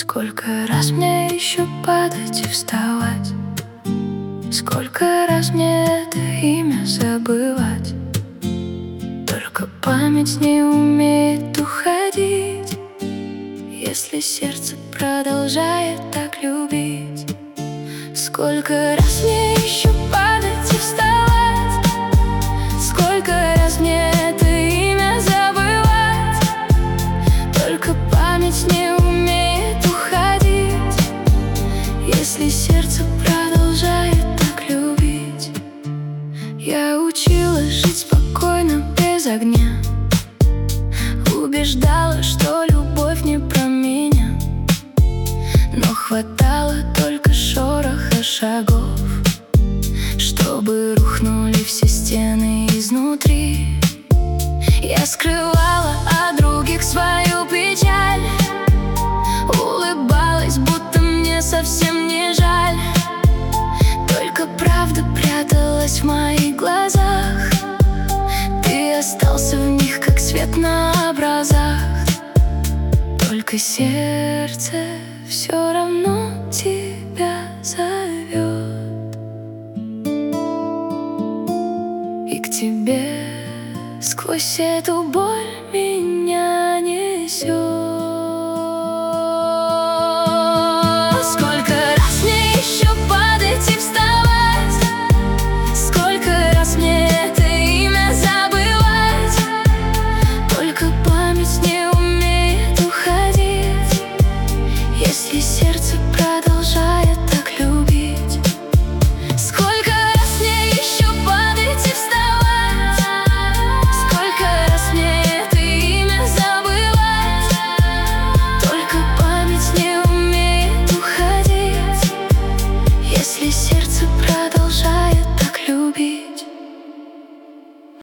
Сколько раз мне еще падать и вставать? Сколько раз мне это имя забывать? Только память не умеет уходить, если сердце продолжает так любить. Сколько раз мне еще падать и вставать? Сколько раз мне это имя забывать? Только память не умеет уходить, если сердце продолжает так любить. Я училась жить спокойно, без огня, убеждала, что любовь не про меня, но хватало только шороха шагов, чтобы рухнули все стены изнутри. Я скрывала от других свою печаль, улыбалась, будто мне совсем не жаль. Только правда пряталась в моих глазах, ты остался в них, как свет на образах. Только сердце все равно тебя зовет, и к тебе сквозь эту боль меня несет.